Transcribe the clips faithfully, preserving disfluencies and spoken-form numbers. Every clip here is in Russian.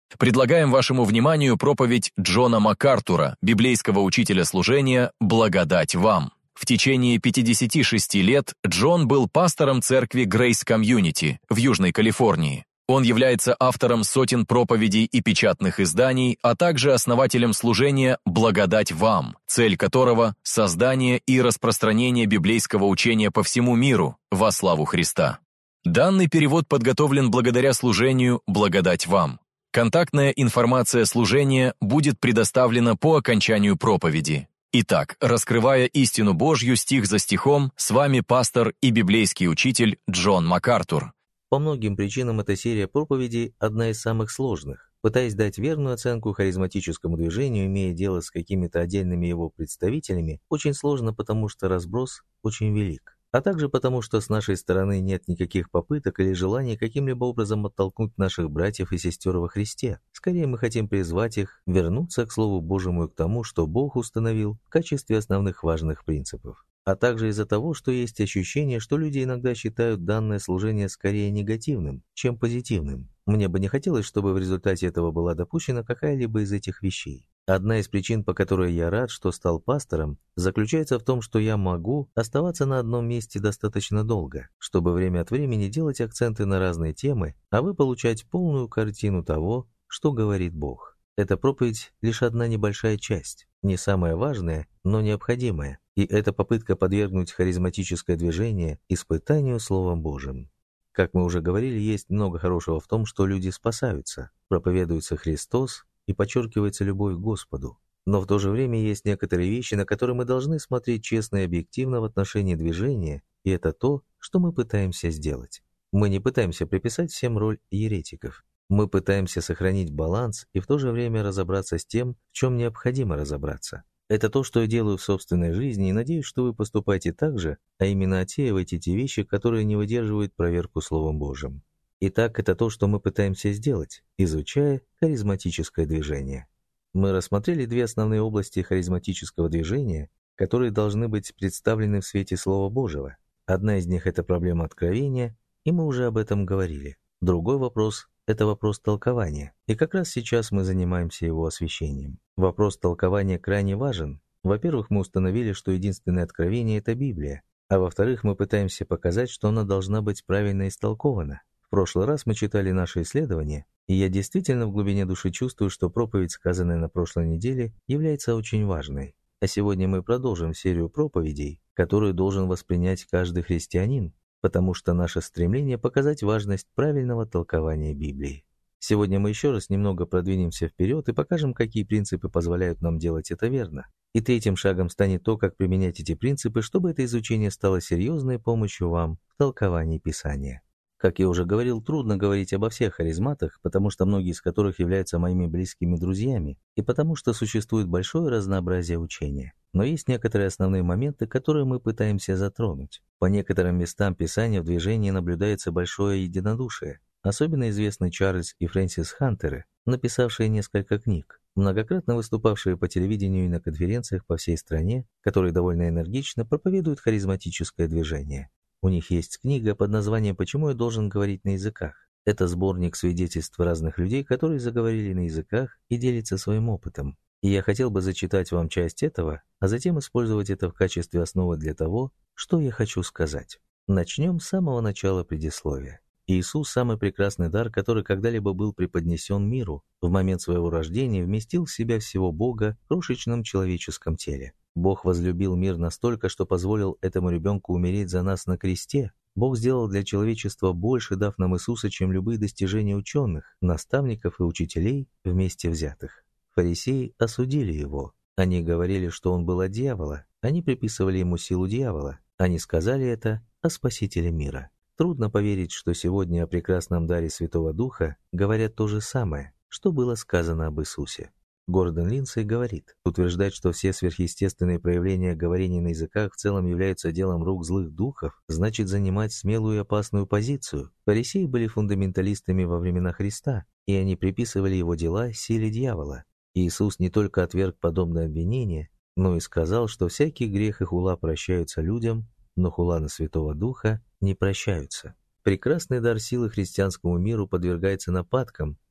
Предлагаем вашему вниманию проповедь Джона МакАртура, библейского учителя служения «Благодать вам». В течение пятидесяти шести лет Джон был пастором церкви Grace Community в Южной Калифорнии. Он является автором сотен проповедей и печатных изданий, а также основателем служения «Благодать вам», цель которого – создание и распространение библейского учения по всему миру во славу Христа. Данный перевод подготовлен благодаря служению «Благодать вам». Контактная информация служения будет предоставлена по окончанию проповеди. Итак, раскрывая истину Божью стих за стихом, с вами пастор и библейский учитель Джон МакАртур. По многим причинам эта серия проповедей одна из самых сложных. Пытаясь дать верную оценку харизматическому движению, имея дело с какими-то отдельными его представителями, очень сложно, потому что разброс очень велик. А также потому, что с нашей стороны нет никаких попыток или желаний каким-либо образом оттолкнуть наших братьев и сестер во Христе. Скорее мы хотим призвать их вернуться к Слову Божьему и к тому, что Бог установил в качестве основных важных принципов. А также из-за того, что есть ощущение, что люди иногда считают данное служение скорее негативным, чем позитивным. Мне бы не хотелось, чтобы в результате этого была допущена какая-либо из этих вещей. Одна из причин, по которой я рад, что стал пастором, заключается в том, что я могу оставаться на одном месте достаточно долго, чтобы время от времени делать акценты на разные темы, а вы получать полную картину того, что говорит Бог. Эта проповедь лишь одна небольшая часть, не самая важная, но необходимая, и это попытка подвергнуть харизматическое движение испытанию Словом Божьим. Как мы уже говорили, есть много хорошего в том, что люди спасаются, проповедуется Христос и подчеркивается любовь к Господу. Но в то же время есть некоторые вещи, на которые мы должны смотреть честно и объективно в отношении движения, и это то, что мы пытаемся сделать. Мы не пытаемся приписать всем роль еретиков. Мы пытаемся сохранить баланс и в то же время разобраться с тем, в чем необходимо разобраться. Это то, что я делаю в собственной жизни, и надеюсь, что вы поступаете так же, а именно отсеиваете те вещи, которые не выдерживают проверку Словом Божьим. Итак, это то, что мы пытаемся сделать, изучая харизматическое движение. Мы рассмотрели две основные области харизматического движения, которые должны быть представлены в свете Слова Божьего. Одна из них – это проблема откровения, и мы уже об этом говорили. Другой вопрос – это вопрос толкования, и как раз сейчас мы занимаемся его освещением. Вопрос толкования крайне важен. Во-первых, мы установили, что единственное откровение – это Библия, а во-вторых, мы пытаемся показать, что она должна быть правильно истолкована. В прошлый раз мы читали наши исследования, и я действительно в глубине души чувствую, что проповедь, сказанная на прошлой неделе, является очень важной. А сегодня мы продолжим серию проповедей, которую должен воспринять каждый христианин, потому что наше стремление показать важность правильного толкования Библии. Сегодня мы еще раз немного продвинемся вперед и покажем, какие принципы позволяют нам делать это верно. И третьим шагом станет то, как применять эти принципы, чтобы это изучение стало серьезной помощью вам в толковании Писания. Как я уже говорил, трудно говорить обо всех харизматах, потому что многие из которых являются моими близкими друзьями, и потому что существует большое разнообразие учения. Но есть некоторые основные моменты, которые мы пытаемся затронуть. По некоторым местам Писания в движении наблюдается большое единодушие. Особенно известны Чарльз и Фрэнсис Хантеры, написавшие несколько книг, многократно выступавшие по телевидению и на конференциях по всей стране, которые довольно энергично проповедуют харизматическое движение. У них есть книга под названием «Почему я должен говорить на языках?». Это сборник свидетельств разных людей, которые заговорили на языках и делятся своим опытом. И я хотел бы зачитать вам часть этого, а затем использовать это в качестве основы для того, что я хочу сказать. Начнем с самого начала предисловия. Иисус – самый прекрасный дар, который когда-либо был преподнесен миру. В момент своего рождения вместил в себя всего Бога в крошечном человеческом теле. Бог возлюбил мир настолько, что позволил этому ребенку умереть за нас на кресте. Бог сделал для человечества больше, дав нам Иисуса, чем любые достижения ученых, наставников и учителей вместе взятых. Фарисеи осудили его. Они говорили, что он был от дьявола. Они приписывали ему силу дьявола. Они сказали это о Спасителе мира. Трудно поверить, что сегодня о прекрасном даре Святого Духа говорят то же самое, что было сказано об Иисусе. Гордон Линдсей говорит, утверждать, что все сверхъестественные проявления говорения на языках в целом являются делом рук злых духов, значит занимать смелую и опасную позицию. Фарисеи были фундаменталистами во времена Христа, и они приписывали его дела силе дьявола. Иисус не только отверг подобное обвинение, но и сказал, что всякий грех и хула прощаются людям, но хула на Святого Духа не прощаются. Прекрасный дар силы христианскому миру подвергается нападкам,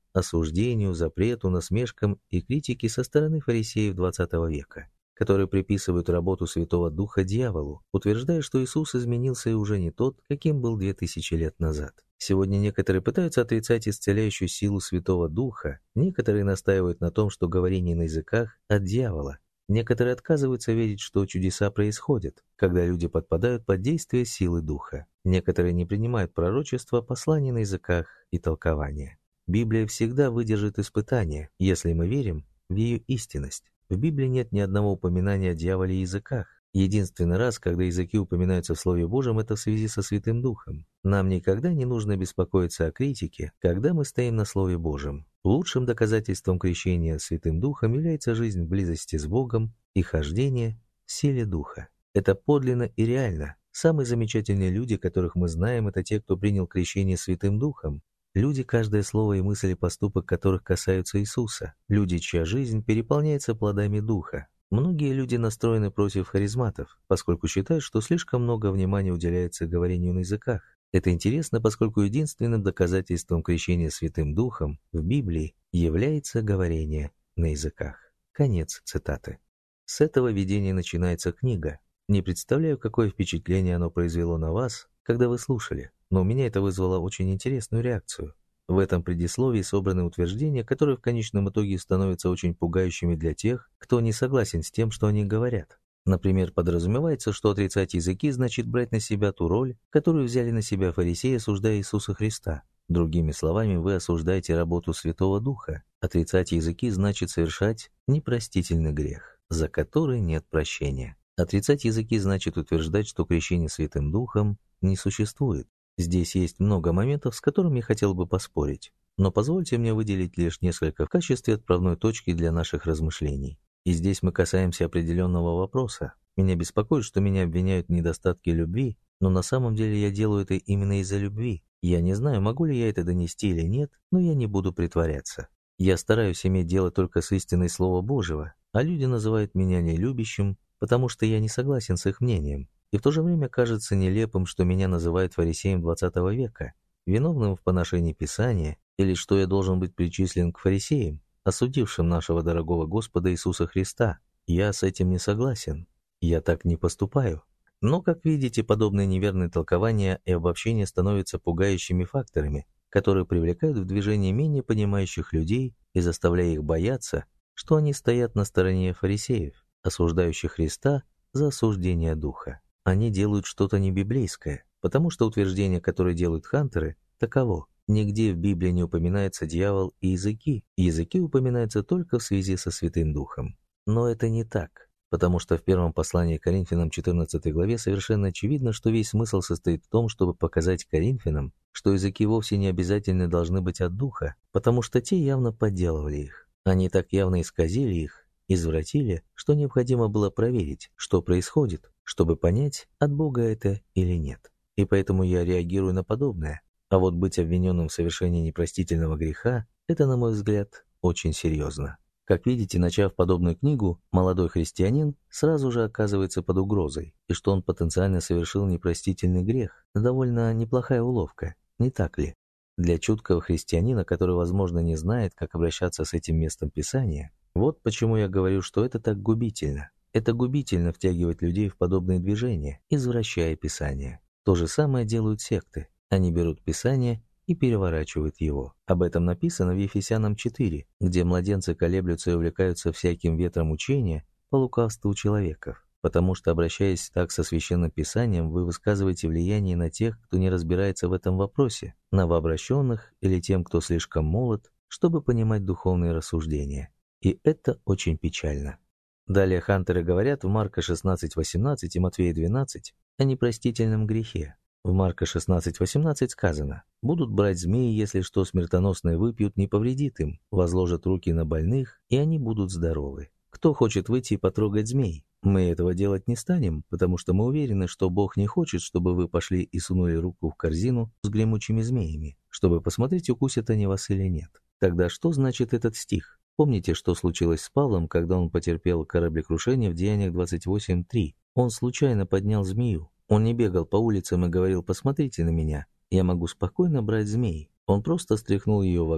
осуждению, запрету, насмешкам и критике со стороны фарисеев двадцатого века, которые приписывают работу Святого Духа дьяволу, утверждая, что Иисус изменился и уже не тот, каким был две тысячи лет назад. Сегодня некоторые пытаются отрицать исцеляющую силу Святого Духа, некоторые настаивают на том, что говорение на языках от дьявола. Некоторые отказываются верить, что чудеса происходят, когда люди подпадают под действие силы Духа. Некоторые не принимают пророчества, посланий на языках и толкования. Библия всегда выдержит испытания, если мы верим в ее истинность. В Библии нет ни одного упоминания о дьяволе и языках. Единственный раз, когда языки упоминаются в Слове Божьем, это в связи со Святым Духом. Нам никогда не нужно беспокоиться о критике, когда мы стоим на Слове Божьем. Лучшим доказательством крещения Святым Духом является жизнь в близости с Богом и хождение в силе Духа. Это подлинно и реально. Самые замечательные люди, которых мы знаем, это те, кто принял крещение Святым Духом. Люди, каждое слово и мысль и поступок которых касаются Иисуса. Люди, чья жизнь переполняется плодами Духа. Многие люди настроены против харизматов, поскольку считают, что слишком много внимания уделяется говорению на языках. Это интересно, поскольку единственным доказательством крещения Святым Духом в Библии является говорение на языках. Конец цитаты. С этого видения начинается книга. Не представляю, какое впечатление оно произвело на вас, когда вы слушали, но у меня это вызвало очень интересную реакцию. В этом предисловии собраны утверждения, которые в конечном итоге становятся очень пугающими для тех, кто не согласен с тем, что они говорят. Например, подразумевается, что отрицать языки значит брать на себя ту роль, которую взяли на себя фарисеи, осуждая Иисуса Христа. Другими словами, вы осуждаете работу Святого Духа. Отрицать языки значит совершать непростительный грех, за который нет прощения. Отрицать языки значит утверждать, что крещение Святым Духом не существует. Здесь есть много моментов, с которыми я хотел бы поспорить, но позвольте мне выделить лишь несколько в качестве отправной точки для наших размышлений. И здесь мы касаемся определенного вопроса. Меня беспокоит, что меня обвиняют в недостатке любви, но на самом деле я делаю это именно из-за любви. Я не знаю, могу ли я это донести или нет, но я не буду притворяться. Я стараюсь иметь дело только с истиной Слова Божьего, а люди называют меня нелюбящим, потому что я не согласен с их мнением. И в то же время кажется нелепым, что меня называют фарисеем двадцатого века, виновным в поношении Писания, или что я должен быть причислен к фарисеям, осудившим нашего дорогого Господа Иисуса Христа. Я с этим не согласен. Я так не поступаю. Но, как видите, подобные неверные толкования и обобщения становятся пугающими факторами, которые привлекают в движение менее понимающих людей и заставляя их бояться, что они стоят на стороне фарисеев, осуждающих Христа за осуждение Духа. Они делают что-то небиблейское, потому что утверждение, которое делают хантеры, таково. Нигде в Библии не упоминается дьявол и языки. Языки упоминаются только в связи со Святым Духом. Но это не так, потому что в первом послании к Коринфянам четырнадцатой главе совершенно очевидно, что весь смысл состоит в том, чтобы показать Коринфянам, что языки вовсе не обязательно должны быть от Духа, потому что те явно подделывали их. Они так явно исказили их, извратили, что необходимо было проверить, что происходит, чтобы понять, от Бога это или нет. И поэтому я реагирую на подобное. А вот быть обвиненным в совершении непростительного греха – это, на мой взгляд, очень серьезно. Как видите, начав подобную книгу, молодой христианин сразу же оказывается под угрозой, и что он потенциально совершил непростительный грех. Довольно неплохая уловка, не так ли? Для чуткого христианина, который, возможно, не знает, как обращаться с этим местом Писания, вот почему я говорю, что это так губительно. Это губительно втягивать людей в подобные движения, извращая Писание. То же самое делают секты. Они берут Писание и переворачивают его. Об этом написано в Ефесянам четыре, где младенцы колеблются и увлекаются всяким ветром учения по лукавству человеков, потому что, обращаясь так со Священным Писанием, вы высказываете влияние на тех, кто не разбирается в этом вопросе, на новообращенных или тем, кто слишком молод, чтобы понимать духовные рассуждения. И это очень печально. Далее хантеры говорят в Марка шестнадцать восемнадцать и Матфея двенадцать о непростительном грехе. В Марка шестнадцать восемнадцать сказано: «Будут брать змеи, если что смертоносное выпьют, не повредит им, возложат руки на больных, и они будут здоровы. Кто хочет выйти и потрогать змей? Мы этого делать не станем, потому что мы уверены, что Бог не хочет, чтобы вы пошли и сунули руку в корзину с гремучими змеями, чтобы посмотреть, укусят они вас или нет». Тогда что значит этот стих? Помните, что случилось с Павлом, когда он потерпел кораблекрушение в Деяниях двадцать восемь три? Он случайно поднял змею. Он не бегал по улицам и говорил: «Посмотрите на меня, я могу спокойно брать змей». Он просто стряхнул ее в огонь,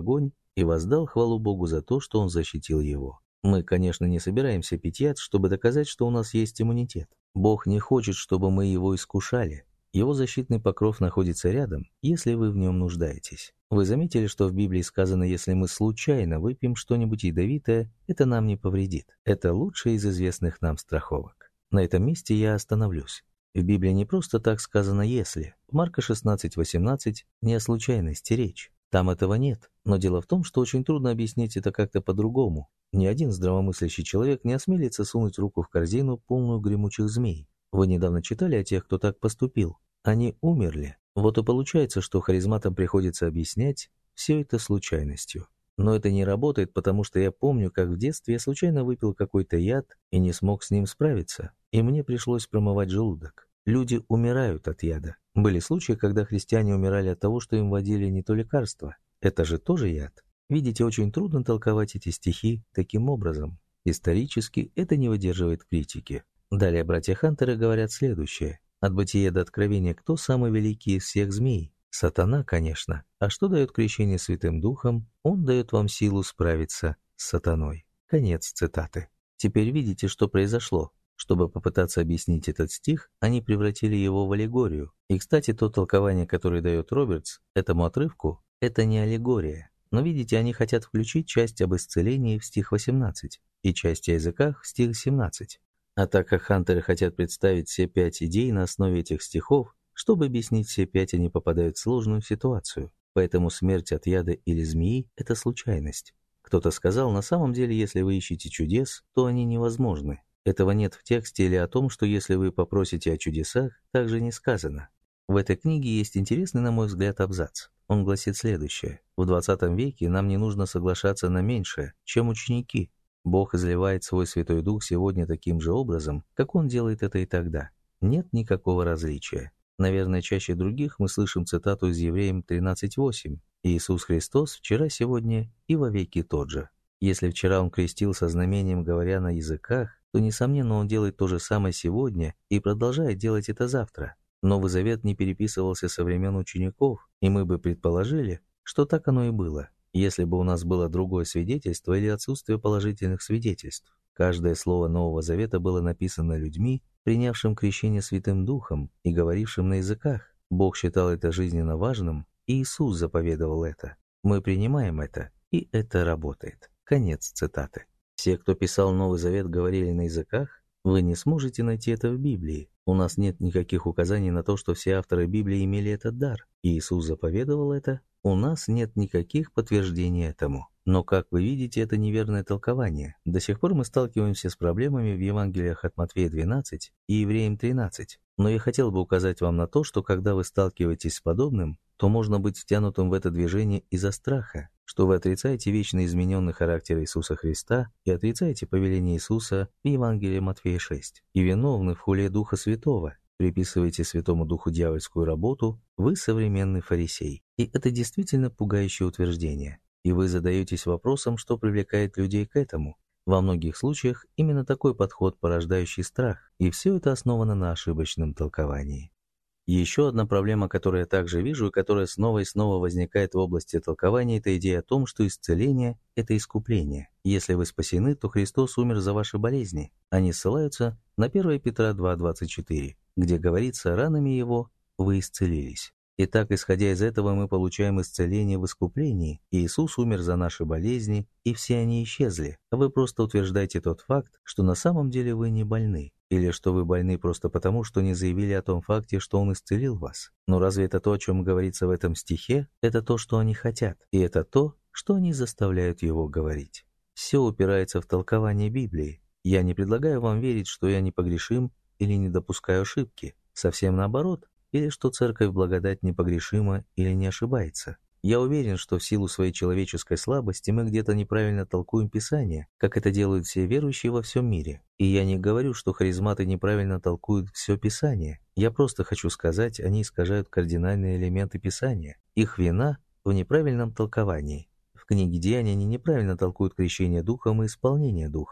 и воздал хвалу Богу за то, что он защитил его. Мы, конечно, не собираемся пить яд, чтобы доказать, что у нас есть иммунитет. Бог не хочет, чтобы мы его искушали. Его защитный покров находится рядом, если вы в нем нуждаетесь. Вы заметили, что в Библии сказано, если мы случайно выпьем что-нибудь ядовитое, это нам не повредит. Это лучшая из известных нам страховок. На этом месте я остановлюсь. В Библии не просто так сказано «если». В Марка шестнадцать восемнадцать не о случайности речь. Там этого нет. Но дело в том, что очень трудно объяснить это как-то по-другому. Ни один здравомыслящий человек не осмелится сунуть руку в корзину, полную гремучих змей. Вы недавно читали о тех, кто так поступил. Они умерли. Вот и получается, что харизматам приходится объяснять все это случайностью. Но это не работает, потому что я помню, как в детстве я случайно выпил какой-то яд и не смог с ним справиться, и мне пришлось промывать желудок. Люди умирают от яда. Были случаи, когда христиане умирали от того, что им вводили не то лекарство. Это же тоже яд. Видите, очень трудно толковать эти стихи таким образом. Исторически это не выдерживает критики. Далее братья Хантеры говорят следующее. От Бытия до Откровения кто самый великий из всех змей? Сатана, конечно. А что дает крещение Святым Духом? Он дает вам силу справиться с сатаной. Конец цитаты. Теперь видите, что произошло. Чтобы попытаться объяснить этот стих, они превратили его в аллегорию. И, кстати, то толкование, которое дает Робертс этому отрывку, это не аллегория. Но видите, они хотят включить часть об исцелении в стих восемнадцать и часть о языках в стих семнадцать. А так как Хантеры хотят представить все пять идей на основе этих стихов, чтобы объяснить все пять, они попадают в сложную ситуацию. Поэтому смерть от яда или змеи – это случайность. Кто-то сказал, на самом деле, если вы ищете чудес, то они невозможны. Этого нет в тексте или о том, что если вы попросите о чудесах, также не сказано. В этой книге есть интересный, на мой взгляд, абзац. Он гласит следующее. В двадцатом веке нам не нужно соглашаться на меньшее, чем ученики. Бог изливает свой Святой Дух сегодня таким же образом, как Он делает это и тогда. Нет никакого различия. Наверное, чаще других мы слышим цитату из Евреям тринадцать восемь. «Иисус Христос вчера, сегодня и вовеки тот же». Если вчера Он крестился знамением, говоря на языках, то, несомненно, Он делает то же самое сегодня и продолжает делать это завтра. Новый Завет не переписывался со времен учеников, и мы бы предположили, что так оно и было, если бы у нас было другое свидетельство или отсутствие положительных свидетельств. Каждое слово Нового Завета было написано людьми, принявшим крещение Святым Духом и говорившим на языках. Бог считал это жизненно важным, и Иисус заповедовал это. Мы принимаем это, и это работает. Конец цитаты. Все, кто писал Новый Завет, говорили на языках. Вы не сможете найти это в Библии. У нас нет никаких указаний на то, что все авторы Библии имели этот дар. И Иисус заповедовал это. У нас нет никаких подтверждений этому. Но, как вы видите, это неверное толкование. До сих пор мы сталкиваемся с проблемами в Евангелиях от Матфея двенадцать и Евреям тринадцать. Но я хотел бы указать вам на то, что когда вы сталкиваетесь с подобным, то можно быть втянутым в это движение из-за страха, что вы отрицаете вечно измененный характер Иисуса Христа и отрицаете повеление Иисуса в Евангелии Матфея шесть, и виновны в хуле Духа Святого, приписываете Святому Духу дьявольскую работу, вы современный фарисей. И это действительно пугающее утверждение. И вы задаетесь вопросом, что привлекает людей к этому. Во многих случаях именно такой подход, порождающий страх, и все это основано на ошибочном толковании. Еще одна проблема, которую я также вижу и которая снова и снова возникает в области толкования, это идея о том, что исцеление – это искупление. Если вы спасены, то Христос умер за ваши болезни. Они ссылаются на первое Петра два двадцать четыре, где говорится: «Ранами Его вы исцелились». Итак, исходя из этого, мы получаем исцеление в искуплении. Иисус умер за наши болезни, и все они исчезли. А вы просто утверждаете тот факт, что на самом деле вы не больны. Или что вы больны просто потому, что не заявили о том факте, что Он исцелил вас. Но разве это то, о чем говорится в этом стихе? Это то, что они хотят. И это то, что они заставляют Его говорить. Все упирается в толкование Библии. Я не предлагаю вам верить, что я непогрешим или не допускаю ошибки. Совсем наоборот. Или что Церковь Благодать непогрешима или не ошибается. Я уверен, что в силу своей человеческой слабости мы где-то неправильно толкуем Писание, как это делают все верующие во всем мире. И я не говорю, что харизматы неправильно толкуют все Писание. Я просто хочу сказать, они искажают кардинальные элементы Писания. Их вина в неправильном толковании. В книге Деяний они неправильно толкуют крещение Духом и исполнение Духом.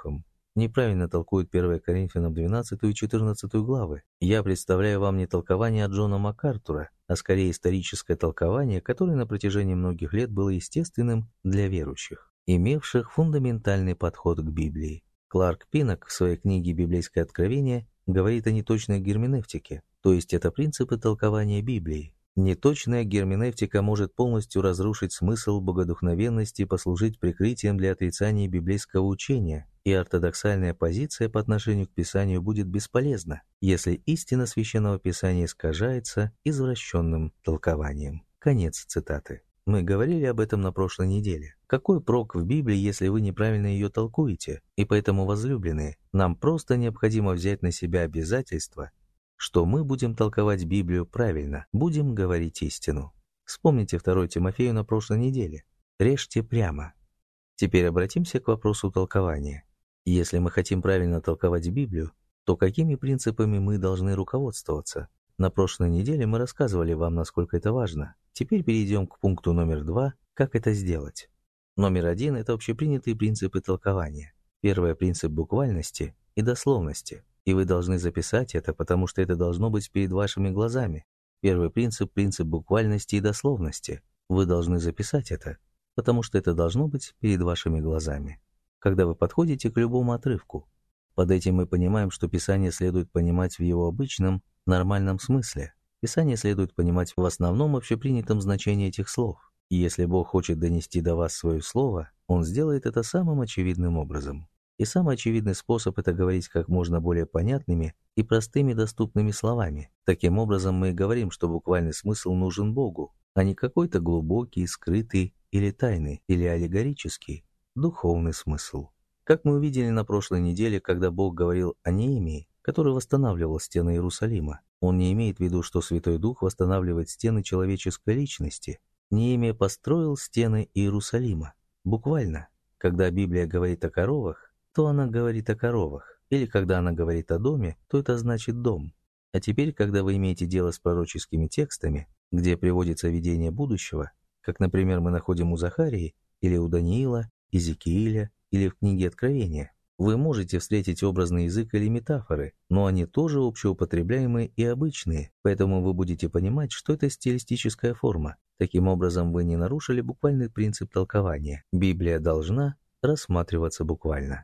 неправильно толкуют первое Коринфянам двенадцатую и четырнадцатую главы. Я представляю вам не толкование от Джона МакАртура, а скорее историческое толкование, которое на протяжении многих лет было естественным для верующих, имевших фундаментальный подход к Библии. Кларк Пинок в своей книге «Библейское откровение» говорит о неточной герменевтике, то есть это принципы толкования Библии. Неточная герменевтика может полностью разрушить смысл богодухновенности и послужить прикрытием для отрицания библейского учения, и ортодоксальная позиция по отношению к Писанию будет бесполезна, если истина Священного Писания искажается извращенным толкованием. Конец цитаты. Мы говорили об этом на прошлой неделе. Какой прок в Библии, если вы неправильно ее толкуете? И поэтому, возлюбленные, нам просто необходимо взять на себя обязательство, что мы будем толковать Библию правильно, будем говорить истину. Вспомните второе Тимофею на прошлой неделе. Режьте прямо. Теперь обратимся к вопросу толкования. Если мы хотим правильно толковать Библию, то какими принципами мы должны руководствоваться? На прошлой неделе мы рассказывали вам, насколько это важно. Теперь перейдем к пункту номер два, как это сделать. Номер один – это общепринятые принципы толкования. Первый – принцип буквальности и дословности. И вы должны записать это, потому что это должно быть перед вашими глазами. Первый принцип – принцип буквальности и дословности. Вы должны записать это, потому что это должно быть перед вашими глазами. Когда вы подходите к любому отрывку, под этим мы понимаем, что Писание следует понимать в его обычном, нормальном смысле. Писание следует понимать в основном общепринятом значении этих слов. И если Бог хочет донести до вас свое слово, Он сделает это самым очевидным образом. И самый очевидный способ – это говорить как можно более понятными и простыми доступными словами. Таким образом, мы говорим, что буквальный смысл нужен Богу, а не какой-то глубокий, скрытый или тайный, или аллегорический, духовный смысл. Как мы увидели на прошлой неделе, когда Бог говорил о Неемии, который восстанавливал стены Иерусалима, Он не имеет в виду, что Святой Дух восстанавливает стены человеческой личности. Неемия построил стены Иерусалима. Буквально, когда Библия говорит о коровах, то она говорит о коровах, или когда она говорит о доме, то это значит дом. А теперь, когда вы имеете дело с пророческими текстами, где приводится видение будущего, как, например, мы находим у Захарии, или у Даниила, Иезекииля, или в книге Откровения, вы можете встретить образный язык или метафоры, но они тоже общеупотребляемые и обычные, поэтому вы будете понимать, что это стилистическая форма. Таким образом, вы не нарушили буквальный принцип толкования. Библия должна рассматриваться буквально.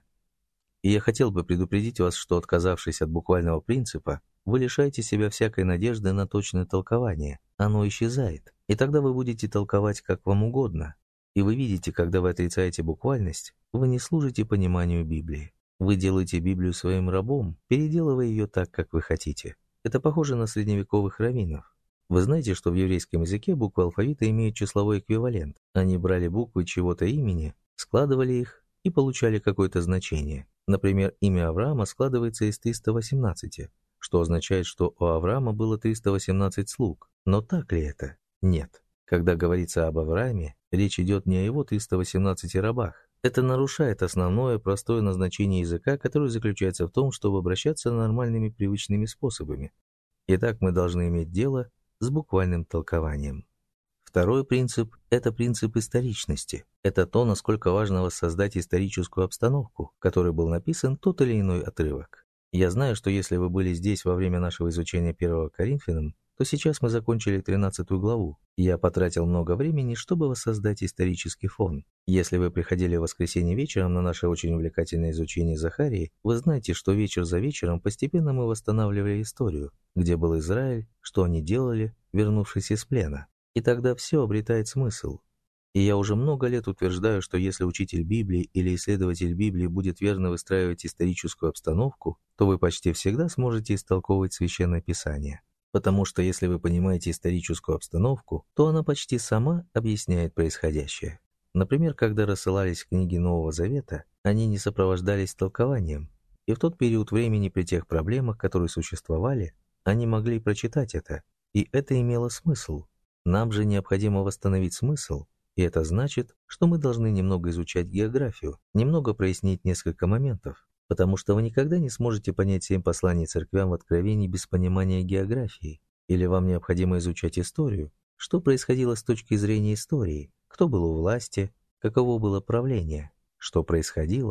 И я хотел бы предупредить вас, что, отказавшись от буквального принципа, вы лишаете себя всякой надежды на точное толкование. Оно исчезает, и тогда вы будете толковать как вам угодно. И вы видите, когда вы отрицаете буквальность, вы не служите пониманию Библии. Вы делаете Библию своим рабом, переделывая ее так, как вы хотите. Это похоже на средневековых раввинов. Вы знаете, что в еврейском языке буквы алфавита имеют числовой эквивалент. Они брали буквы чего-то имени, складывали их и получали какое-то значение. Например, имя Авраама складывается из триста восемнадцати, что означает, что у Авраама было триста восемнадцать слуг. Но так ли это? Нет. Когда говорится об Аврааме, речь идет не о его триста восемнадцати рабах. Это нарушает основное простое назначение языка, которое заключается в том, чтобы обращаться нормальными привычными способами. Итак, мы должны иметь дело с буквальным толкованием. Второй принцип – это принцип историчности. Это то, насколько важно воссоздать историческую обстановку, в которой был написан тот или иной отрывок. Я знаю, что если вы были здесь во время нашего изучения первого Коринфянам, то сейчас мы закончили тринадцатую главу, и я потратил много времени, чтобы воссоздать исторический фон. Если вы приходили в воскресенье вечером на наше очень увлекательное изучение Захарии, вы знаете, что вечер за вечером постепенно мы восстанавливали историю, где был Израиль, что они делали, вернувшись из плена. И тогда все обретает смысл. И я уже много лет утверждаю, что если учитель Библии или исследователь Библии будет верно выстраивать историческую обстановку, то вы почти всегда сможете истолковывать Священное Писание. Потому что если вы понимаете историческую обстановку, то она почти сама объясняет происходящее. Например, когда рассылались книги Нового Завета, они не сопровождались толкованием. И в тот период времени при тех проблемах, которые существовали, они могли прочитать это. И это имело смысл. Нам же необходимо восстановить смысл, и это значит, что мы должны немного изучать географию, немного прояснить несколько моментов, потому что вы никогда не сможете понять семь посланий церквям в Откровении без понимания географии. Или вам необходимо изучать историю, что происходило с точки зрения истории, кто был у власти, каково было правление, что происходило,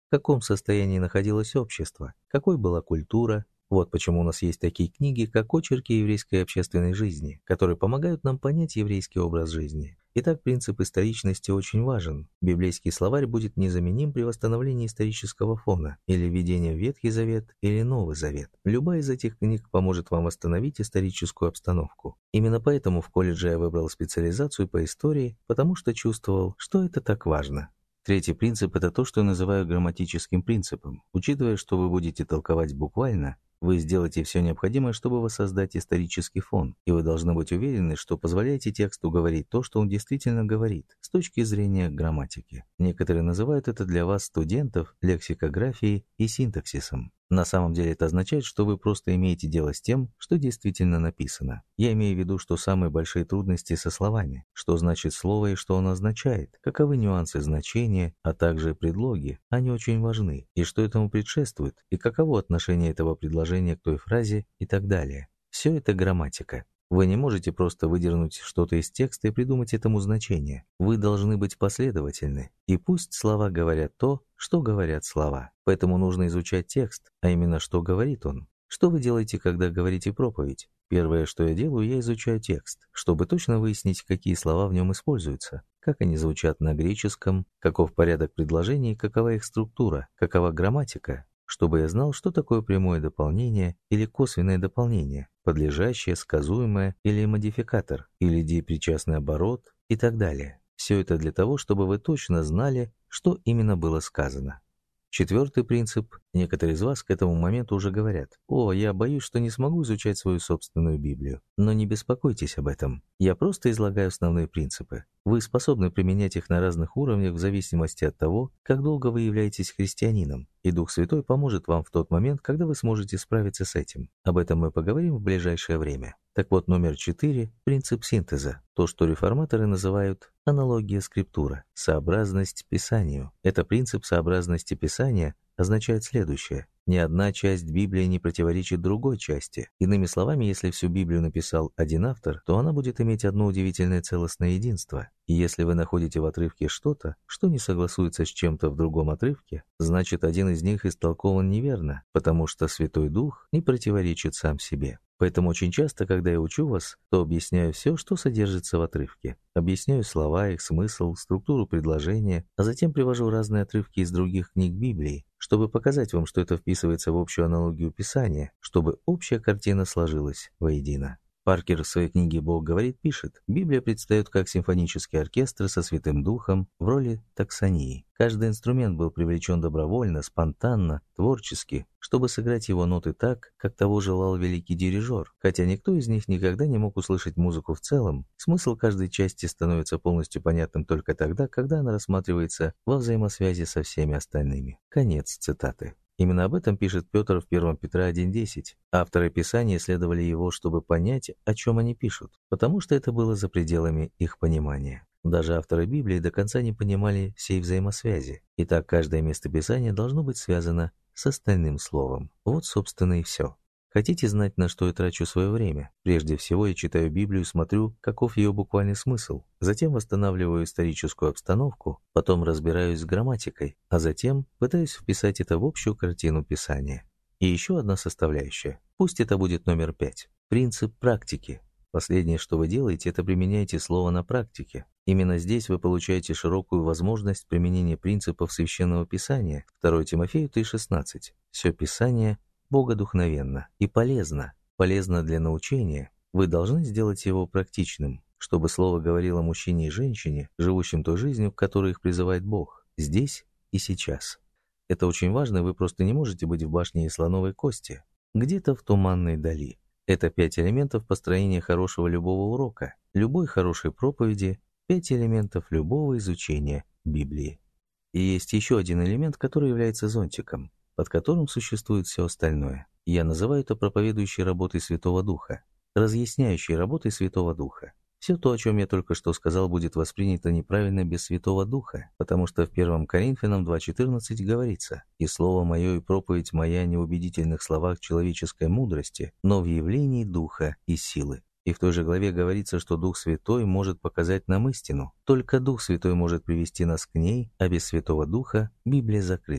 в каком состоянии находилось общество, какой была культура. Вот почему у нас есть такие книги, как «Очерки еврейской общественной жизни», которые помогают нам понять еврейский образ жизни. Итак, принцип историчности очень важен. Библейский словарь будет незаменим при восстановлении исторического фона или введении в Ветхий Завет или Новый Завет. Любая из этих книг поможет вам восстановить историческую обстановку. Именно поэтому в колледже я выбрал специализацию по истории, потому что чувствовал, что это так важно. Третий принцип – это то, что я называю грамматическим принципом. Учитывая, что вы будете толковать буквально, вы сделаете все необходимое, чтобы воссоздать исторический фон, и вы должны быть уверены, что позволяете тексту говорить то, что он действительно говорит, с точки зрения грамматики. Некоторые называют это для вас, студентов, лексикографией и синтаксисом. На самом деле это означает, что вы просто имеете дело с тем, что действительно написано. Я имею в виду, что самые большие трудности со словами, что значит слово и что оно означает, каковы нюансы значения, а также предлоги, они очень важны, и что этому предшествует, и каково отношение этого предложения к той фразе и так далее. Все это грамматика. Вы не можете просто выдернуть что-то из текста и придумать этому значение. Вы должны быть последовательны. И пусть слова говорят то, что говорят слова. Поэтому нужно изучать текст, а именно, что говорит он. Что вы делаете, когда говорите проповедь? Первое, что я делаю, я изучаю текст, чтобы точно выяснить, какие слова в нем используются, как они звучат на греческом, каков порядок предложений, какова их структура, какова грамматика, чтобы я знал, что такое прямое дополнение или косвенное дополнение, подлежащее, сказуемое или модификатор, или депричастный оборот и так далее. Все это для того, чтобы вы точно знали, что именно было сказано. Четвертый принцип. Некоторые из вас к этому моменту уже говорят: «О, я боюсь, что не смогу изучать свою собственную Библию». Но не беспокойтесь об этом. Я просто излагаю основные принципы. Вы способны применять их на разных уровнях в зависимости от того, как долго вы являетесь христианином. И Дух Святой поможет вам в тот момент, когда вы сможете справиться с этим. Об этом мы поговорим в ближайшее время. Так вот, номер четыре – принцип синтеза. То, что реформаторы называют аналогия скриптура, сообразность Писанию. Это принцип сообразности Писания означает следующее. Ни одна часть Библии не противоречит другой части. Иными словами, если всю Библию написал один автор, то она будет иметь одно удивительное целостное единство. И если вы находите в отрывке что-то, что не согласуется с чем-то в другом отрывке, значит, один из них истолкован неверно, потому что Святой Дух не противоречит сам себе. Поэтому очень часто, когда я учу вас, то объясняю все, что содержится в отрывке. Объясняю слова, их смысл, структуру предложения, а затем привожу разные отрывки из других книг Библии, чтобы показать вам, что это вписывается в общую аналогию Писания, чтобы общая картина сложилась воедино. Паркер в своей книге «Бог говорит» пишет: Библия предстает как симфонический оркестр со Святым Духом в роли таксонии. Каждый инструмент был привлечен добровольно, спонтанно, творчески, чтобы сыграть его ноты так, как того желал великий дирижер. Хотя никто из них никогда не мог услышать музыку в целом, смысл каждой части становится полностью понятным только тогда, когда она рассматривается во взаимосвязи со всеми остальными. Конец цитаты. Именно об этом пишет Петр в первом Петра один десять. Авторы Писания исследовали его, чтобы понять, о чем они пишут, потому что это было за пределами их понимания. Даже авторы Библии до конца не понимали всей взаимосвязи. Итак, каждое место Писания должно быть связано с остальным словом. Вот, собственно, и все. Хотите знать, на что я трачу свое время? Прежде всего, я читаю Библию и смотрю, каков ее буквальный смысл. Затем восстанавливаю историческую обстановку, потом разбираюсь с грамматикой, а затем пытаюсь вписать это в общую картину Писания. И еще одна составляющая. Пусть это будет номер пять. Принцип практики. Последнее, что вы делаете, это применяете слово на практике. Именно здесь вы получаете широкую возможность применения принципов Священного Писания. второе Тимофею три шестнадцать. Все Писание богодухновенно и полезно. Полезно для научения. Вы должны сделать его практичным, чтобы слово говорило мужчине и женщине, живущим той жизнью, к которой их призывает Бог, здесь и сейчас. Это очень важно, вы просто не можете быть в башне из слоновой кости, где-то в туманной дали. Это пять элементов построения хорошего любого урока, любой хорошей проповеди, пять элементов любого изучения Библии. И есть еще один элемент, который является зонтиком, под которым существует все остальное. Я называю это проповедующей работой Святого Духа, разъясняющей работой Святого Духа. Все то, о чем я только что сказал, будет воспринято неправильно без Святого Духа, потому что в первом Коринфянам два четырнадцать говорится: «И слово мое и проповедь моя не в убедительных словах человеческой мудрости, но в явлении Духа и силы». И в той же главе говорится, что Дух Святой может показать нам истину. Только Дух Святой может привести нас к ней, а без Святого Духа Библия закрыта.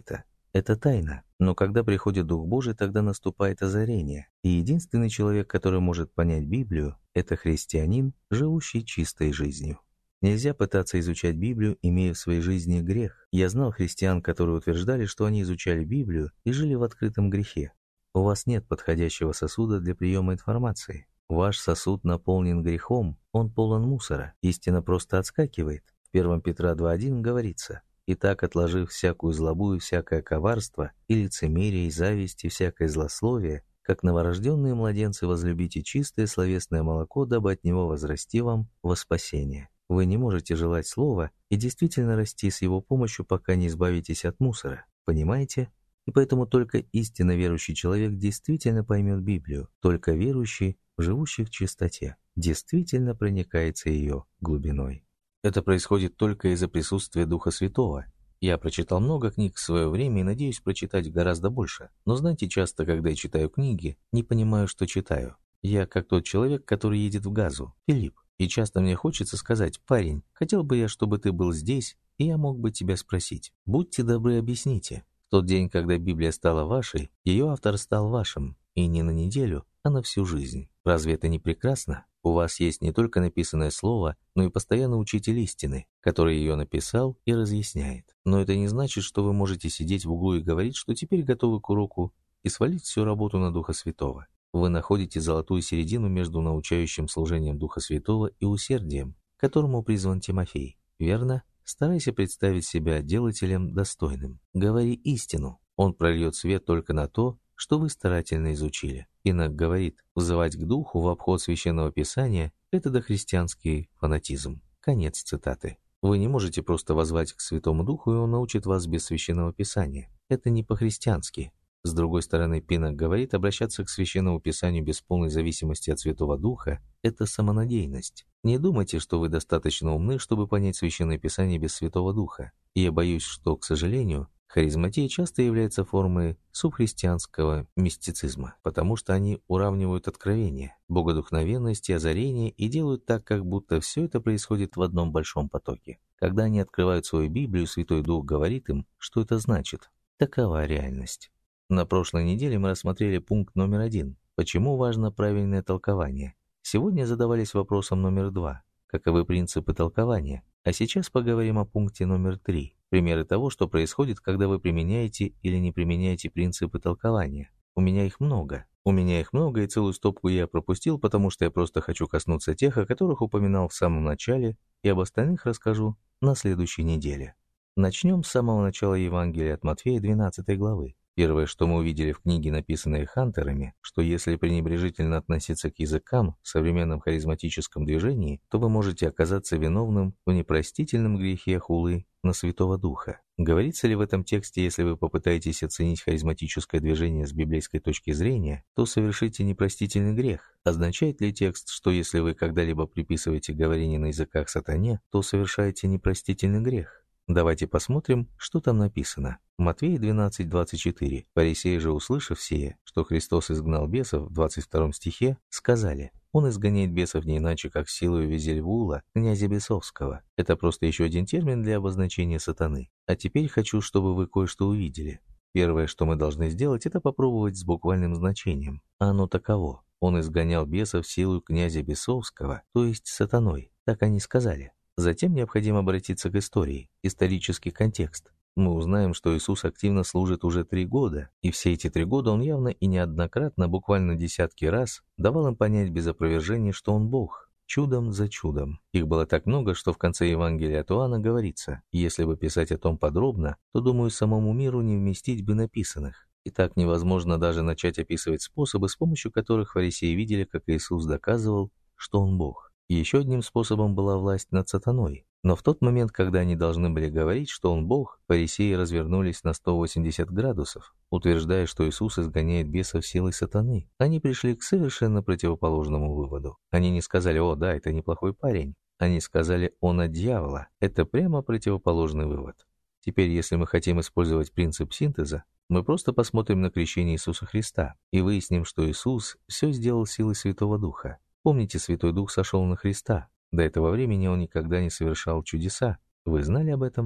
Это тайна. Но когда приходит Дух Божий, тогда наступает озарение. И единственный человек, который может понять Библию, это христианин, живущий чистой жизнью. Нельзя пытаться изучать Библию, имея в своей жизни грех. Я знал христиан, которые утверждали, что они изучали Библию и жили в открытом грехе. У вас нет подходящего сосуда для приема информации. Ваш сосуд наполнен грехом, он полон мусора, истина просто отскакивает. В первом Петра два один говорится: «Итак, отложив всякую злобу и всякое коварство, и лицемерие, и зависть, и всякое злословие, как новорожденные младенцы возлюбите чистое словесное молоко, дабы от него возрасти вам во спасение». Вы не можете желать слова и действительно расти с его помощью, пока не избавитесь от мусора. Понимаете? И поэтому только истинно верующий человек действительно поймет Библию, только верующий, живущий в чистоте, действительно проникается ее глубиной. Это происходит только из-за присутствия Духа Святого. Я прочитал много книг в свое время и надеюсь прочитать гораздо больше. Но знаете, часто, когда я читаю книги, не понимаю, что читаю. Я как тот человек, который едет в Газу, Филипп. И часто мне хочется сказать: «Парень, хотел бы я, чтобы ты был здесь, и я мог бы тебя спросить. Будьте добры, объясните. В тот день, когда Библия стала вашей, ее автор стал вашим, и не на неделю, а на всю жизнь. Разве это не прекрасно? У вас есть не только написанное слово, но и постоянный учитель истины, который ее написал и разъясняет. Но это не значит, что вы можете сидеть в углу и говорить, что теперь готовы к уроку, и свалить всю работу на Духа Святого. Вы находите золотую середину между научающим служением Духа Святого и усердием, к которому призван Тимофей. Верно? Старайся представить себя делателем достойным. Говори истину. Он прольет свет только на то, что вы старательно изучили. Инок говорит: взывать к Духу в обход Священного Писания – это дохристианский фанатизм. Конец цитаты. Вы не можете просто воззвать к Святому Духу, и Он научит вас без Священного Писания. Это не по-христиански. С другой стороны, Пинок говорит, обращаться к Священному Писанию без полной зависимости от Святого Духа – это самонадеянность. Не думайте, что вы достаточно умны, чтобы понять Священное Писание без Святого Духа. И я боюсь, что, к сожалению, харизматия часто является формой субхристианского мистицизма, потому что они уравнивают откровение, богодухновенность и озарение и делают так, как будто все это происходит в одном большом потоке. Когда они открывают свою Библию, Святой Дух говорит им, что это значит. Такова реальность. На прошлой неделе мы рассмотрели пункт номер один. Почему важно правильное толкование? Сегодня задавались вопросом номер два. Каковы принципы толкования? А сейчас поговорим о пункте номер три. Примеры того, что происходит, когда вы применяете или не применяете принципы толкования. У меня их много. У меня их много, и целую стопку я пропустил, потому что я просто хочу коснуться тех, о которых упоминал в самом начале, и об остальных расскажу на следующей неделе. Начнем с самого начала Евангелия от Матфея двенадцатой главы. Первое, что мы увидели в книге, написанной Хантерами, что если пренебрежительно относиться к языкам в современном харизматическом движении, то вы можете оказаться виновным в непростительном грехе хулы на Святого Духа. Говорится ли в этом тексте, если вы попытаетесь оценить харизматическое движение с библейской точки зрения, то совершите непростительный грех? Означает ли текст, что если вы когда-либо приписываете говорение на языках сатане, то совершаете непростительный грех? Давайте посмотрим, что там написано. Матфея двенадцать двадцать четыре. «Фарисеи же, услышав сие, что Христос изгнал бесов», в двадцать втором стихе, сказали: «Он изгоняет бесов не иначе, как силою Везельвула, князя бесовского». Это просто еще один термин для обозначения сатаны. А теперь хочу, чтобы вы кое-что увидели. Первое, что мы должны сделать, это попробовать с буквальным значением. А оно таково: он изгонял бесов силою князя бесовского, то есть сатаной. Так они сказали. Затем необходимо обратиться к истории, исторический контекст. Мы узнаем, что Иисус активно служит уже три года, и все эти три года Он явно и неоднократно, буквально десятки раз, давал им понять без опровержения, что Он Бог, чудом за чудом. Их было так много, что в конце Евангелия от Иоанна говорится: если бы писать о том подробно, то, думаю, самому миру не вместить бы написанных. И так невозможно даже начать описывать способы, с помощью которых фарисеи видели, как Иисус доказывал, что Он Бог. Еще одним способом была власть над сатаной. Но в тот момент, когда они должны были говорить, что Он Бог, фарисеи развернулись на сто восемьдесят градусов, утверждая, что Иисус изгоняет бесов силой сатаны. Они пришли к совершенно противоположному выводу. Они не сказали: «О, да, это неплохой парень». Они сказали: «Он от дьявола». Это прямо противоположный вывод. Теперь, если мы хотим использовать принцип синтеза, мы просто посмотрим на крещение Иисуса Христа и выясним, что Иисус все сделал силой Святого Духа. Помните, Святой Дух сошел на Христа. До этого времени Он никогда не совершал чудеса. Вы знали об этом?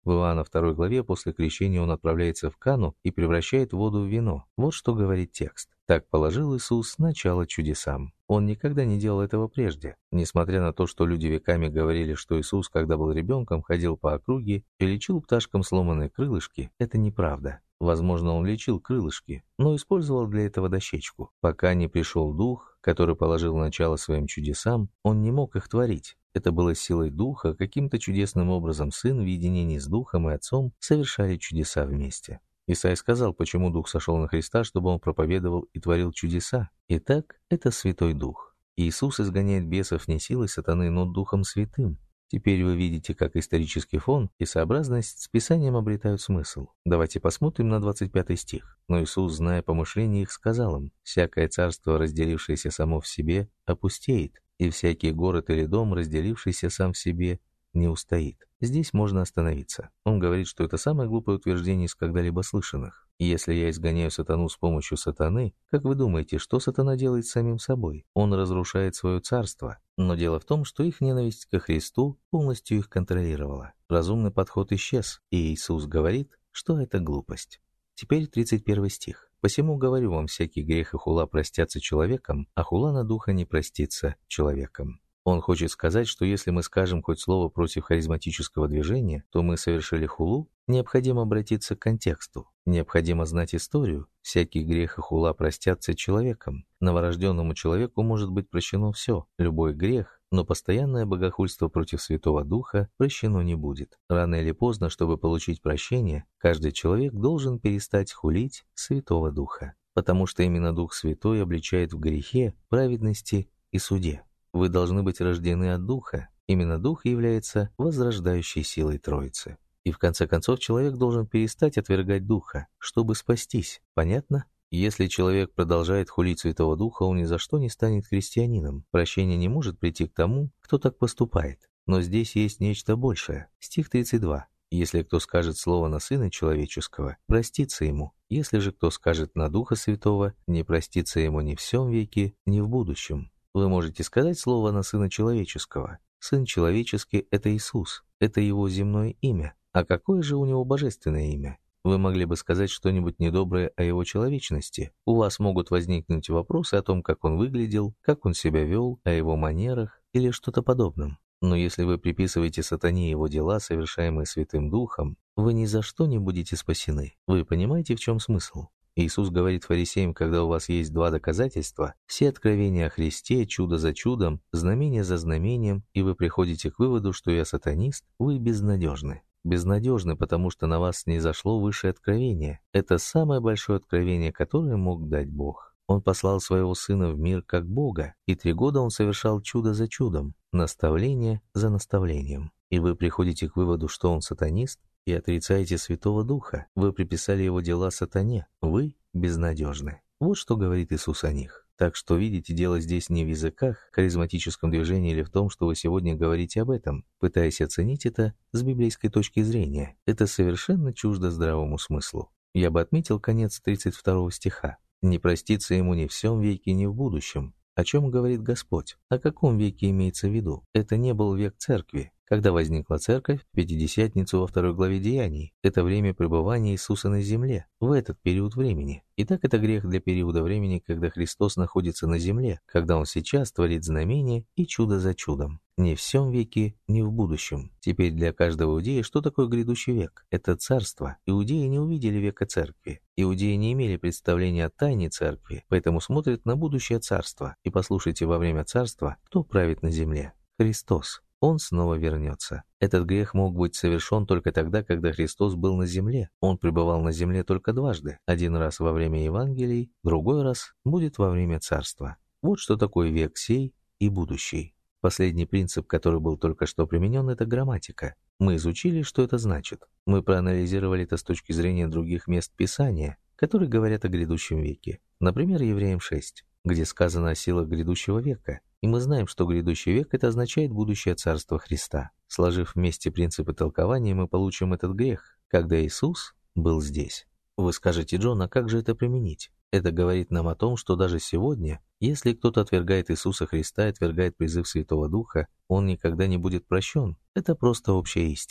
В Иоанна второй главе после крещения он отправляется в Кану и превращает воду в вино. Вот что говорит текст. Так положил Иисус начало чудесам. Он никогда не делал этого прежде. Несмотря на то, что люди веками говорили, что Иисус, когда был ребенком, ходил по округе и лечил пташкам сломанные крылышки, это неправда. Возможно, он лечил крылышки, но использовал для этого дощечку. Пока не пришел Дух, который положил начало своим чудесам, он не мог их творить. Это было силой Духа, каким-то чудесным образом Сын в единении с Духом и Отцом совершали чудеса вместе. Исайя сказал, почему Дух сошел на Христа, чтобы Он проповедовал и творил чудеса. Итак, это Святой Дух. Иисус изгоняет бесов не силой сатаны, но Духом Святым. Теперь вы видите, как исторический фон и сообразность с Писанием обретают смысл. Давайте посмотрим на двадцать пятый стих. «Но Иисус, зная помышления их, сказал им: всякое царство, разделившееся само в себе, опустеет, и всякий город или дом, разделившийся сам в себе, не устоит». Здесь можно остановиться. Он говорит, что это самое глупое утверждение из когда-либо слышанных. И если я изгоняю сатану с помощью сатаны, как вы думаете, что сатана делает с самим собой? Он разрушает свое царство. Но дело в том, что их ненависть ко Христу полностью их контролировала. Разумный подход исчез, и Иисус говорит, что это глупость. Теперь тридцать первый стих. «Посему говорю вам, всякий грех и хула простятся человеком, а хула на духа не простится человеком». Он хочет сказать, что если мы скажем хоть слово против харизматического движения, то мы совершили хулу. Необходимо обратиться к контексту. Необходимо знать историю. Всякий грех и хула простятся человеком. Новорожденному человеку может быть прощено все, любой грех, но постоянное богохульство против Святого Духа прощено не будет. Рано или поздно, чтобы получить прощение, каждый человек должен перестать хулить Святого Духа, потому что именно Дух Святой обличает в грехе, праведности и суде. Вы должны быть рождены от Духа. Именно Дух является возрождающей силой Троицы. И в конце концов человек должен перестать отвергать Духа, чтобы спастись. Понятно? Если человек продолжает хулить Святого Духа, он ни за что не станет христианином. Прощение не может прийти к тому, кто так поступает. Но здесь есть нечто большее. Стих тридцать два. «Если кто скажет слово на Сына Человеческого, простится ему. Если же кто скажет на Духа Святого, не простится ему ни в сем веке, ни в будущем». Вы можете сказать слово на Сына Человеческого. Сын Человеческий — это Иисус, это Его земное имя. А какое же у Него божественное имя? Вы могли бы сказать что-нибудь недоброе о Его человечности. У вас могут возникнуть вопросы о том, как Он выглядел, как Он себя вел, о Его манерах или что-то подобном. Но если вы приписываете сатане Его дела, совершаемые Святым Духом, вы ни за что не будете спасены. Вы понимаете, в чем смысл? Иисус говорит фарисеям, когда у вас есть два доказательства, все откровения о Христе, чудо за чудом, знамение за знамением, и вы приходите к выводу, что я сатанист, вы безнадежны. Безнадежны, потому что на вас не зашло высшее откровение. Это самое большое откровение, которое мог дать Бог. Он послал своего Сына в мир как Бога, и три года Он совершал чудо за чудом, наставление за наставлением. И вы приходите к выводу, что Он сатанист, и отрицаете Святого Духа. Вы приписали Его дела сатане. Вы безнадежны. Вот что говорит Иисус о них. Так что, видите, дело здесь не в языках, харизматическом движении или в том, что вы сегодня говорите об этом, пытаясь оценить это с библейской точки зрения. Это совершенно чуждо здравому смыслу. Я бы отметил конец тридцать второго стиха. «Не простится ему ни в сем веке, ни в будущем». О чем говорит Господь? О каком веке имеется в виду? Это не был век церкви. Когда возникла церковь, в Пятидесятницу во второй главе Деяний, это время пребывания Иисуса на земле, в этот период времени. Итак, это грех для периода времени, когда Христос находится на земле, когда Он сейчас творит знамения и чудо за чудом. Ни в сем веке, ни в будущем. Теперь для каждого иудея, что такое грядущий век? Это царство. Иудеи не увидели века церкви. Иудеи не имели представления о тайне церкви, поэтому смотрят на будущее царство. И послушайте, во время царства, кто правит на земле? Христос. Он снова вернется. Этот грех мог быть совершен только тогда, когда Христос был на земле. Он пребывал на земле только дважды. Один раз во время Евангелий, другой раз будет во время царства. Вот что такое век сей и будущий. Последний принцип, который был только что применен, это грамматика. Мы изучили, что это значит. Мы проанализировали это с точки зрения других мест Писания, которые говорят о грядущем веке. Например, Евреям шесть, где сказано о силах грядущего века. И мы знаем, что грядущий век — это означает будущее царство Христа. Сложив вместе принципы толкования, мы получим этот грех, когда Иисус был здесь. Вы скажете: Джон, а как же это применить? Это говорит нам о том, что даже сегодня, если кто-то отвергает Иисуса Христа и отвергает призыв Святого Духа, он никогда не будет прощен. Это просто общая истина.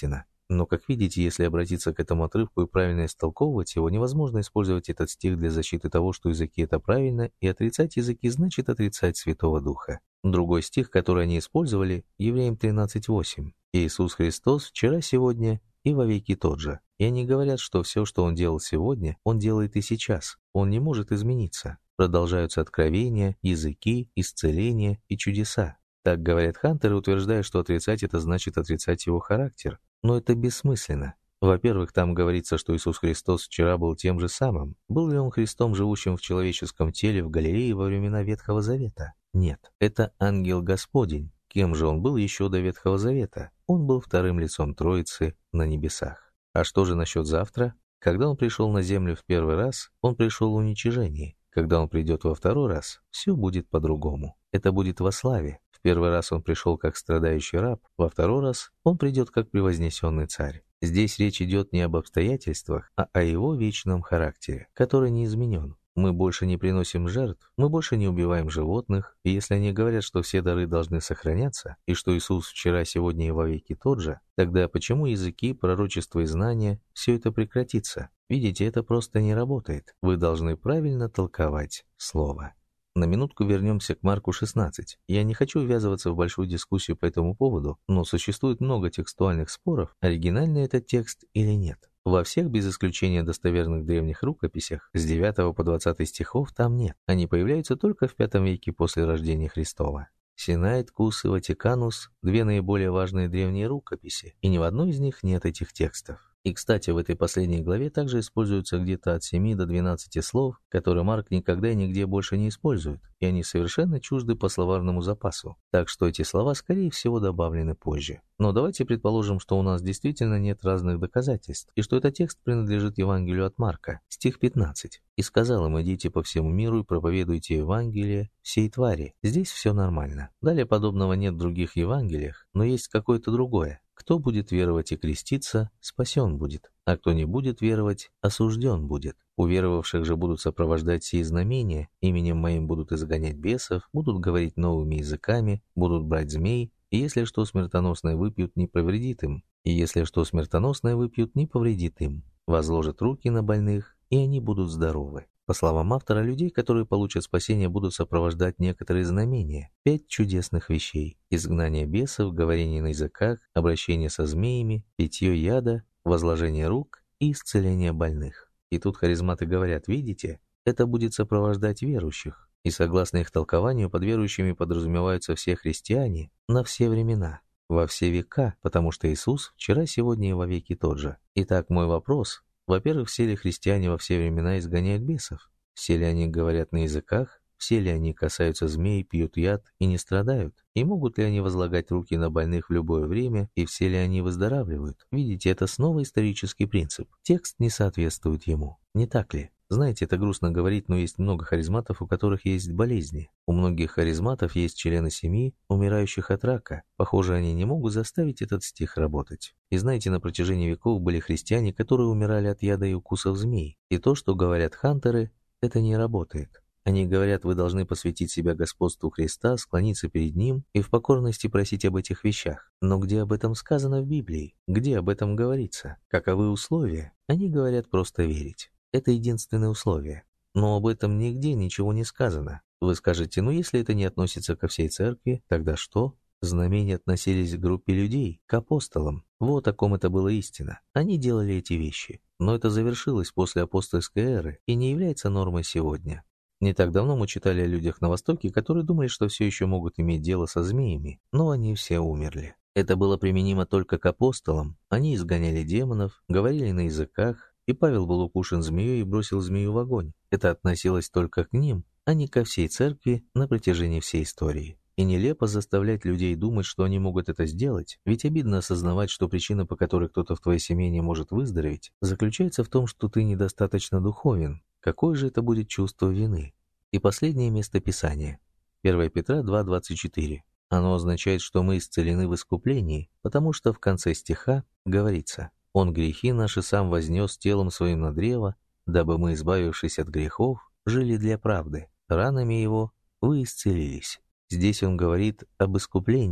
Но, как видите, если обратиться к этому отрывку и правильно истолковывать его, невозможно использовать этот стих для защиты того, что языки — это правильно, и отрицать языки значит отрицать Святого Духа. Другой стих, который они использовали, Евреям тринадцать восемь. «Иисус Христос вчера, сегодня и вовеки тот же». И они говорят, что все, что Он делал сегодня, Он делает и сейчас. Он не может измениться. Продолжаются откровения, языки, исцеления и чудеса. Так говорят хантеры, утверждая, что отрицать это значит отрицать Его характер. Но это бессмысленно. Во-первых, там говорится, что Иисус Христос вчера был тем же самым. Был ли Он Христом, живущим в человеческом теле в Галилее во времена Ветхого Завета? Нет. Это ангел Господень. Кем же Он был еще до Ветхого Завета? Он был вторым лицом Троицы на небесах. А что же насчет завтра? Когда Он пришел на землю в первый раз, Он пришел в уничижении. Когда Он придет во второй раз, все будет по-другому. Это будет во славе. В первый раз Он пришел как страдающий раб, во второй раз Он придет как превознесенный царь. Здесь речь идет не об обстоятельствах, а о Его вечном характере, который не изменен. Мы больше не приносим жертв, мы больше не убиваем животных, и если они говорят, что все дары должны сохраняться, и что Иисус вчера, сегодня и вовеки тот же, тогда почему языки, пророчества и знания, все это прекратится? Видите, это просто не работает. Вы должны правильно толковать Слово. На минутку вернемся к Марку шестнадцать. Я не хочу ввязываться в большую дискуссию по этому поводу, но существует много текстуальных споров, оригинальный этот текст или нет. Во всех, без исключения достоверных древних рукописях, с девятого по двадцатый стихов там нет. Они появляются только в пятом веке после рождения Христова. Синайт, Кус и Ватиканус – две наиболее важные древние рукописи, и ни в одной из них нет этих текстов. И, кстати, в этой последней главе также используются где-то от семи до двенадцати слов, которые Марк никогда и нигде больше не использует, и они совершенно чужды по словарному запасу, так что эти слова, скорее всего, добавлены позже. Но давайте предположим, что у нас действительно нет разных доказательств, и что этот текст принадлежит Евангелию от Марка, стих пятнадцать. «И сказал им: идите по всему миру и проповедуйте Евангелие всей твари». Здесь все нормально. Далее подобного нет в других Евангелиях, но есть какое-то другое. Кто будет веровать и креститься, спасен будет, а кто не будет веровать, осужден будет. Уверовавших же будут сопровождать сии знамения, именем моим будут изгонять бесов, будут говорить новыми языками, будут брать змей, и если что смертоносное выпьют, не повредит им, и если что смертоносное выпьют, не повредит им. Возложат руки на больных, и они будут здоровы. По словам автора, людей, которые получат спасение, будут сопровождать некоторые знамения. Пять чудесных вещей: изгнание бесов, говорение на языках, обращение со змеями, питье яда, возложение рук и исцеление больных. И тут харизматы говорят: видите, это будет сопровождать верующих. И согласно их толкованию, под верующими подразумеваются все христиане на все времена, во все века, потому что Иисус вчера, сегодня и вовеки тот же. Итак, мой вопрос: во-первых, все ли христиане во все времена изгоняют бесов? Все ли они говорят на языках? Все ли они касаются змей, пьют яд и не страдают? И могут ли они возлагать руки на больных в любое время? И все ли они выздоравливают? Видите, это снова исторический принцип. Текст не соответствует ему. Не так ли? Знаете, это грустно говорить, но есть много харизматов, у которых есть болезни. У многих харизматов есть члены семьи, умирающих от рака. Похоже, они не могут заставить этот стих работать. И знаете, на протяжении веков были христиане, которые умирали от яда и укусов змей. И то, что говорят хантеры, это не работает. Они говорят: вы должны посвятить себя господству Христа, склониться перед Ним и в покорности просить об этих вещах. Но где об этом сказано в Библии? Где об этом говорится? Каковы условия? Они говорят просто верить. Это единственное условие. Но об этом нигде ничего не сказано. Вы скажете: ну если это не относится ко всей церкви, тогда что? Знамения относились к группе людей, к апостолам. Вот о ком это была истина. Они делали эти вещи. Но это завершилось после апостольской эры и не является нормой сегодня. Не так давно мы читали о людях на Востоке, которые думали, что все еще могут иметь дело со змеями, но они все умерли. Это было применимо только к апостолам. Они изгоняли демонов, говорили на языках, и Павел был укушен змеей и бросил змею в огонь. Это относилось только к ним, а не ко всей церкви на протяжении всей истории. И нелепо заставлять людей думать, что они могут это сделать, ведь обидно осознавать, что причина, по которой кто-то в твоей семье не может выздороветь, заключается в том, что ты недостаточно духовен. Какое же это будет чувство вины? И последнее место Писания. первое Петра два двадцать четыре. Оно означает, что мы исцелены в искуплении, потому что в конце стиха говорится: «Он грехи наши сам вознес телом своим на древо, дабы мы, избавившись от грехов, жили для правды. Ранами Его вы исцелились». Здесь он говорит об искуплении,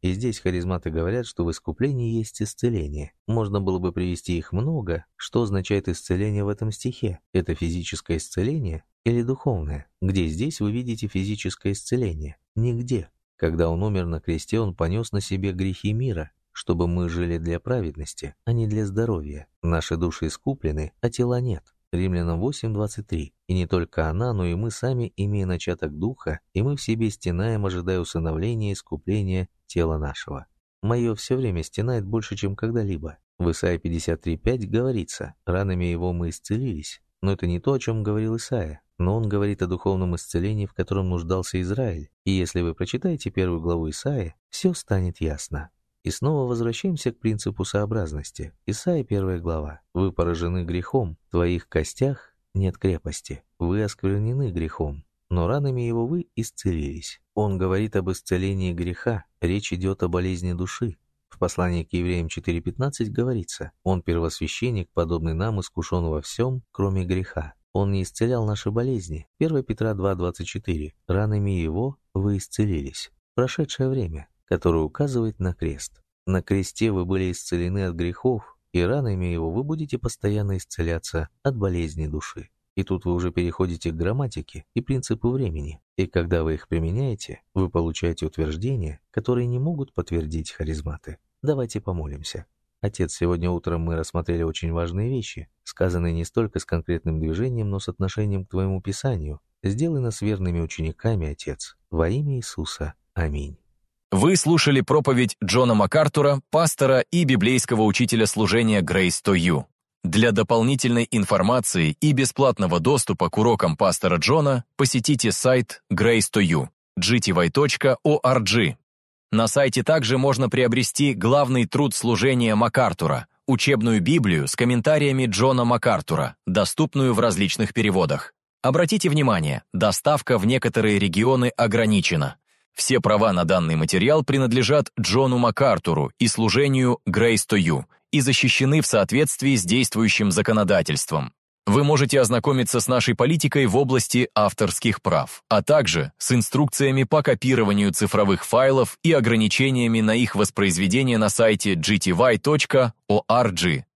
И здесь харизматы говорят, что в искуплении есть исцеление. Можно было бы привести их много. Что означает исцеление в этом стихе? Это физическое исцеление или духовное? Где здесь вы видите физическое исцеление? Нигде. Когда он умер на кресте, он понес на себе грехи мира, чтобы мы жили для праведности, а не для здоровья. Наши души искуплены, а тела нет. Римлянам восемь двадцать три. И не только она, но и мы сами, имея начаток духа, и мы в себе стенаем, ожидая усыновления и искупления тела нашего. Мое все время стенает больше, чем когда-либо. В Исайя пятьдесят три пять говорится: «Ранами его мы исцелились». Но это не то, о чем говорил Исайя. Но он говорит о духовном исцелении, в котором нуждался Израиль. И если вы прочитаете первую главу Исаии, все станет ясно. И снова возвращаемся к принципу сообразности. Исайя первая глава. «Вы поражены грехом, в твоих костях нет крепости. Вы осквернены грехом, но ранами его вы исцелились». Он говорит об исцелении греха, речь идет о болезни души. В послании к евреям четыре пятнадцать говорится: «Он первосвященник, подобный нам, искушен во всем, кроме греха. Он не исцелял наши болезни». первое Петра два двадцать четыре. «Ранами его вы исцелились». Прошедшее время, который указывает на крест. На кресте вы были исцелены от грехов, и ранами его вы будете постоянно исцеляться от болезни души. И тут вы уже переходите к грамматике и принципу времени. И когда вы их применяете, вы получаете утверждения, которые не могут подтвердить харизматы. Давайте помолимся. Отец, сегодня утром мы рассмотрели очень важные вещи, сказанные не столько с конкретным движением, но с отношением к Твоему Писанию. Сделай нас верными учениками, Отец. Во имя Иисуса. Аминь. Вы слушали проповедь Джона МакАртура, пастора и библейского учителя служения Grace to You. Для дополнительной информации и бесплатного доступа к урокам пастора Джона посетите сайт Grace to You, джи ти вай точка орг. На сайте также можно приобрести главный труд служения МакАртура, учебную Библию с комментариями Джона МакАртура, доступную в различных переводах. Обратите внимание, доставка в некоторые регионы ограничена. Все права на данный материал принадлежат Джону МакАртуру и служению Grace to You и защищены в соответствии с действующим законодательством. Вы можете ознакомиться с нашей политикой в области авторских прав, а также с инструкциями по копированию цифровых файлов и ограничениями на их воспроизведение на сайте джи ти вай точка орг.